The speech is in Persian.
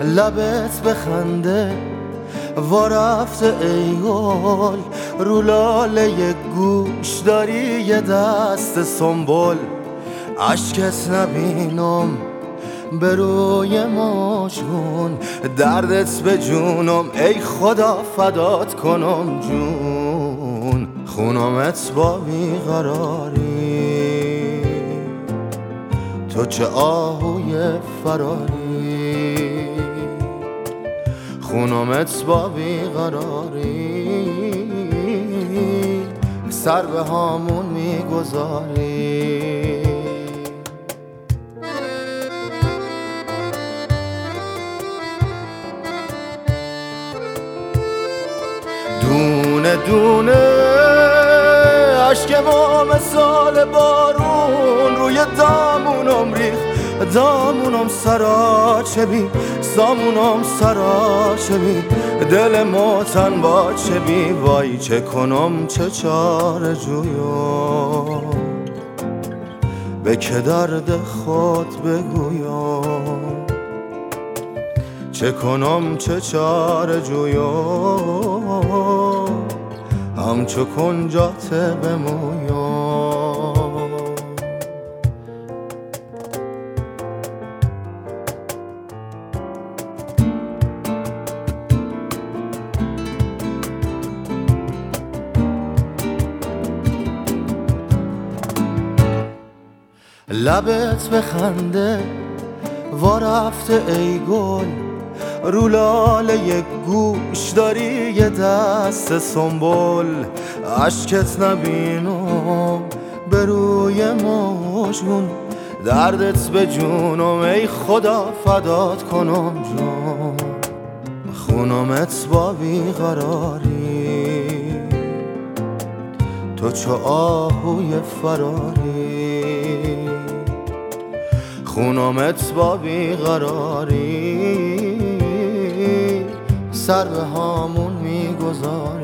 لبت بخنده ورفته ای گل، رو لاله گوش داری یه دست سنبل. عشقت نبینم به روی مشکون، دردت به جونم ای خدا فدات کنم جون. خونمت با بیقراری، تو چه آهوی فراری. خونمت با بیقراری، سر به هامون میگذاری. دونه دونه اشک ما مثال بارون روی دامونم ریخت، دامونم سراچه بی، سامونم سراچه بی، دل ما تن باچه بی. وای چه کنم چه چاره جویم، به که درد خود بگویم. چه کنم چه چاره جویم، همچو کنجات بمویم. لبت بخنده ورفته ای گل، رو لاله گوش داری یه دست سنبل. عشقت نبینم به روی مشکون، دردت به جونم ای خدا فدات کنم جون. خونمت با بیقراری، تو چو آهوی فراری. خونمت با بیقراری، سر به هامون میگذاری.